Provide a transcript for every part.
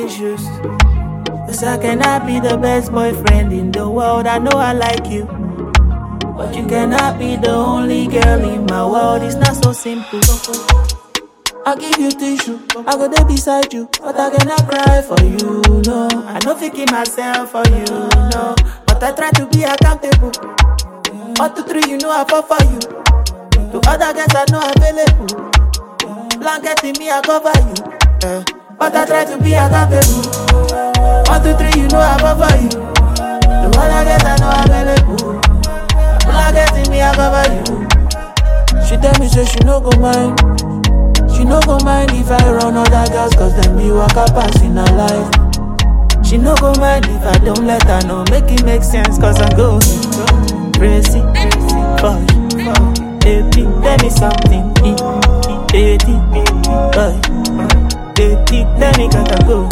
issues. Cause I cannot be the best boyfriend in the world. I know I like you, but you cannot be the only girl in my world. It's not so simple. I'll give you tissue, I go there beside you, but I cannot cry for you, no. I know thinking myself for you, no. But I try to be accountable. 1, 2, 3, you know I fall for you. To other girls I know available. Blanket in me, I cover you. But I try to be accountable. 1, 2, 3, you know I fall for you. To other girls I know available. Blanket in me, I cover you. She tell me say she no go mind. She no go mind if I run other girls, cause them be waka pass in her life. She no go mind if I don't let her know. Make it make sense, cause I'm going crazy for you. Baby, tell me something. Baby, boy. Baby, tell me gotta go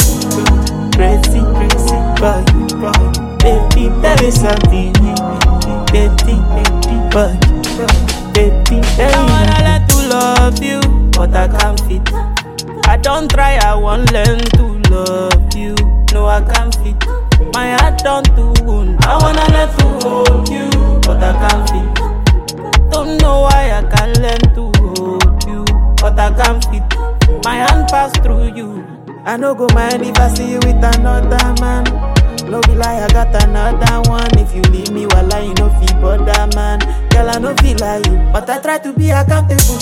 crazy for you. Baby, tell me something. Baby, boy. Baby, tell me I wanna learn to love you, but I can't fit. I don't try, I won't learn to love you. No, I can't fit. My heart don't do wound. I wanna learn to hold you, but I can't fit. Don't know why I can't learn to hold you, but I can't fit. My hand pass through you. I no go mind if I see you with another man. No be lie, I got another one. If you leave me while I no feel bother, man. Girl, I no feel like you, but I try to be accountable.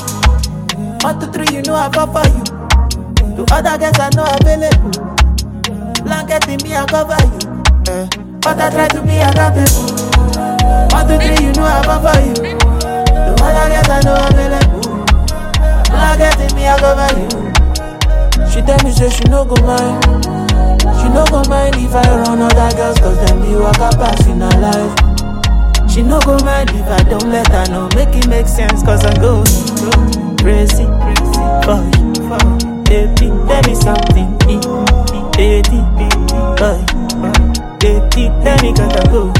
1, 2, 3, you know I fall for you. To other girls I know available. Blanket in me, I cover you. But I try to be accountable. 1, 2, 3, you know I fall for you. To other girls I know available. Blanket in me, I cover you. She tell me say she no go mind. She no go mind if I run other girls, cause them be waka pass in her life. She no go mind if I don't let her know. Make it make sense, cause I'm going crazy for you. Baby, tell me something. Baby, boy. Baby, tell me gotta go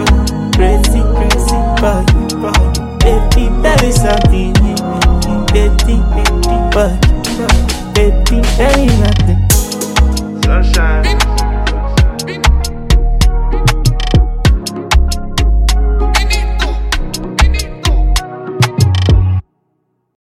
crazy for you. Baby, tell me something. Baby, boy. Baby, tell me nothing. Sunshine.